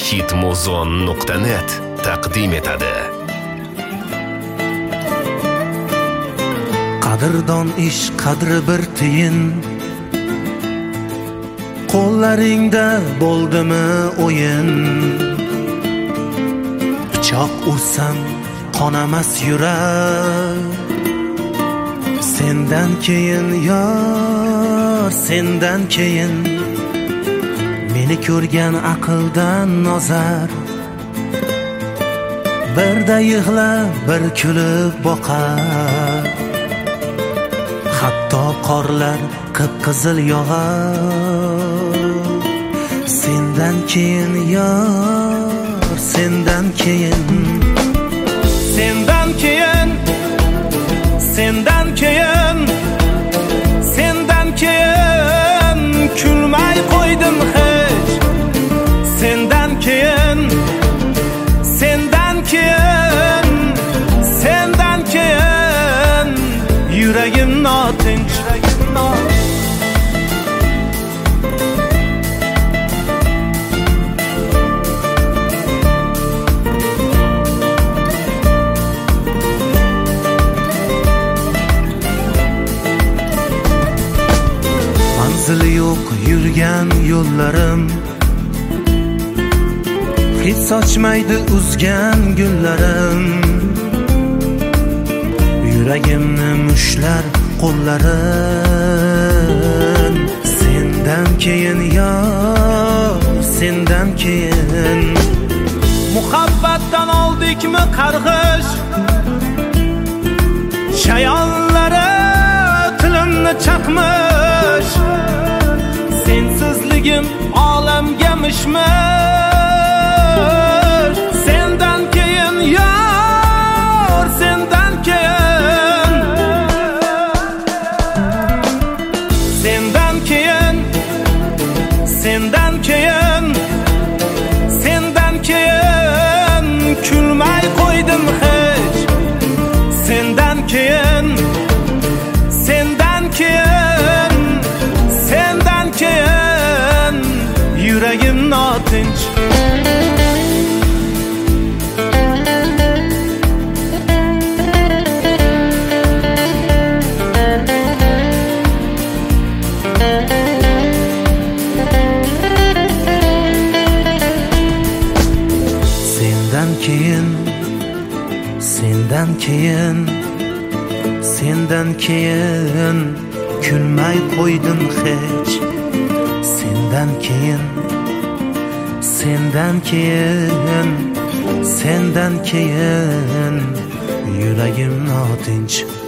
hitmuzon.net taqdim etadi. Qadrdon ish qadri bir tiyin, qo'llaringda bo'ldimi o'yin. Pichoq ursam qonamas yurak, sendan keyin yor, sendan keyin meni ko'rgan aqldan nozar. Birda yig'lab bir kulib boqar, hatto qorlar qip-qizil yog'ar. Sendan keyin yor, sendan keyin, sendan keyin, sendan keyin, sendan keyin kulmay qo'ydim hech. Sendan keyin, sendan keyin, sendan keyin yuragim notinch. Manzili yo'q yurgan yo'llarim, hid sochmaydi uzgan gullarim. Yuragimni mushlar qo'llarim. Sendan keyin yor, sendan keyin. Muhabbatdan oldikmi qarg'ish, shayonlari tilimni chaqmish. Sensizligim olamga mishmish. Sendan keyin yor, sendan keyin, sendan keyin, sendan keyin, sendan keyin kulmay qo'ydim hech. Sendan keyin, sendan keyin, sendan keyin yuragim notinch. Sendan keyin, sendan keyin, sendan keyin kulmay qo'ydim hech. Sendan keyin, sendan keyin, sendan keyin yuragim notinch.